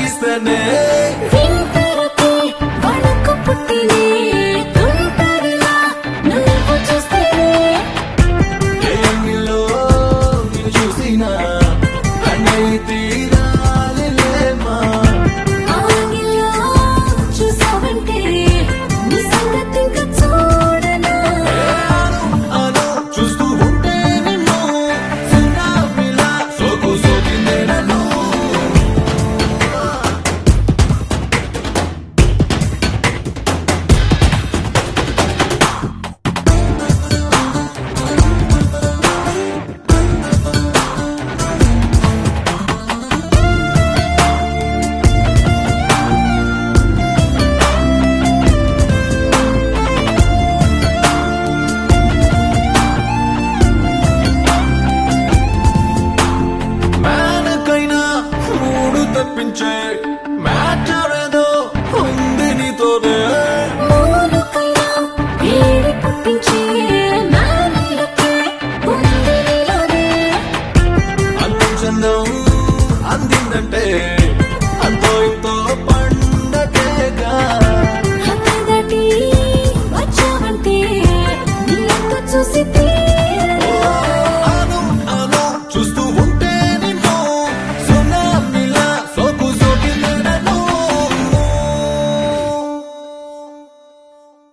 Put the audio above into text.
తీస్తేనే వింతరకి వణుకు పుట్టినే తుంటరిలా నువ్వు చూస్తేనే ఏ యాంగిల్లో నిన్ను చూసినా కన్నయ్య తీరాలిలేమా ఆగిలా చూసావంటే నీ సంగతి ఇంకా చూడనా అను చూస్తూ ఉంటే నిన్ను చిన్న పిల్ల సోకు సోకిందే నన్ను మేనకైనా మూడు తప్పించే మ్యాటర్ ఏదో ఉంది నీతోనే మూలుకైనా వేడి పుట్టించే